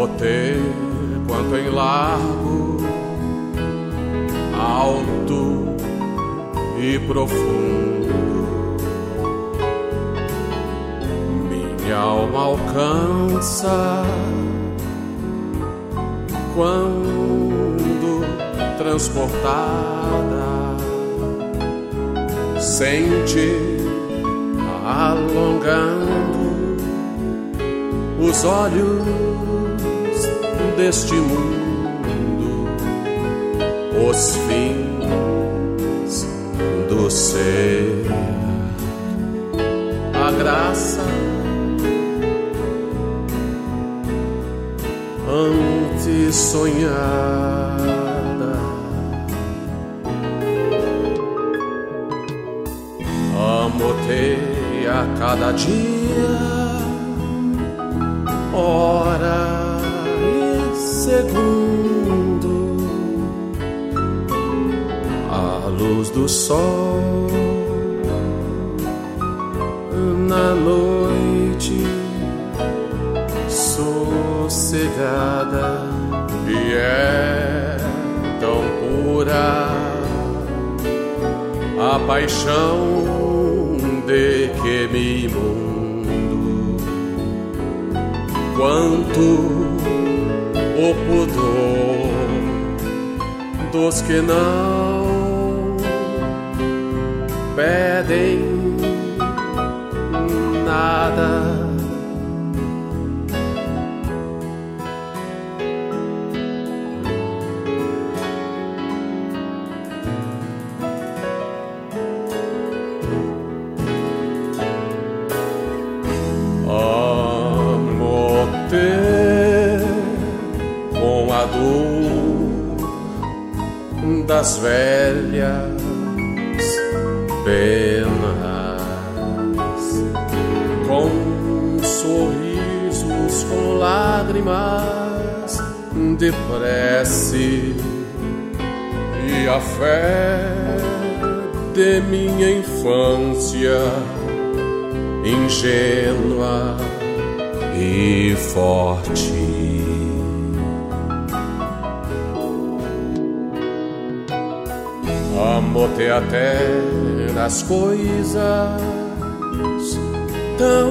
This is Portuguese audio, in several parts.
Amo-te quanto em largo, alto e profundo. Minha alma alcança quando transportada sente alongando os olhos deste mundo, os fins do ser, a graça antes sonhada. Amo-te a cada dia, hora e segundo, a luz do sol na noite sossegada, e é tão pura a paixão de que me imundo, quanto o pudor dos que não pedem nada. Com a dor das velhas penas, com sorrisos, com lágrimas de prece e a fé de minha infância ingênua e forte. Amo-te até nas coisas tão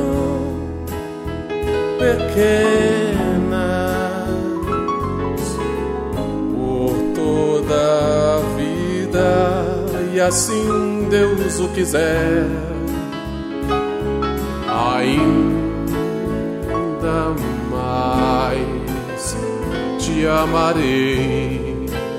pequenas, por toda a vida, e assim Deus o quiser, ainda mais te amarei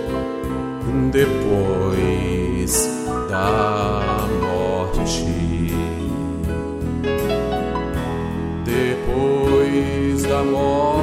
depois da morte. Depois da morte.